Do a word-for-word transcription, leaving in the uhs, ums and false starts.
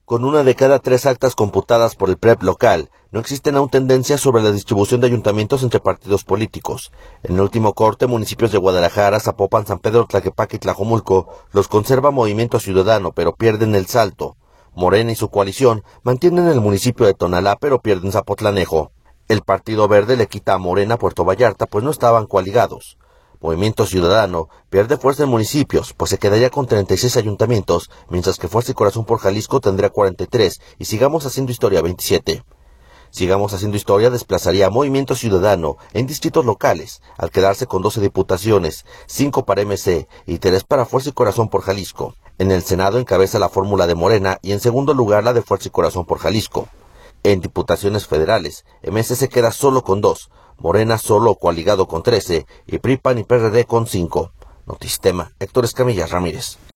Con una de cada tres actas computadas por el P R E P local, no existen aún tendencias sobre la distribución de ayuntamientos entre partidos políticos. En el último corte, municipios de Guadalajara, Zapopan, San Pedro, Tlaquepaque y Tlajomulco los conserva Movimiento Ciudadano, pero pierden el Salto. Morena y su coalición mantienen el municipio de Tonalá, pero pierden Zapotlanejo. El Partido Verde le quita a Morena Puerto Vallarta, pues no estaban coaligados. Movimiento Ciudadano pierde fuerza en municipios, pues se quedaría con treinta y seis ayuntamientos, mientras que Fuerza y Corazón por Jalisco tendría cuarenta y tres, y Sigamos Haciendo Historia veintisiete. Sigamos Haciendo Historia desplazaría a Movimiento Ciudadano en distritos locales, al quedarse con doce diputaciones, cinco para M C y tres para Fuerza y Corazón por Jalisco. En el Senado encabeza la fórmula de Morena y en segundo lugar la de Fuerza y Corazón por Jalisco. En diputaciones federales, M C se queda solo con dos, Morena solo coaligado con trece y P R I, P A N y P R D con cinco. Notistema, Héctor Escamilla Ramírez.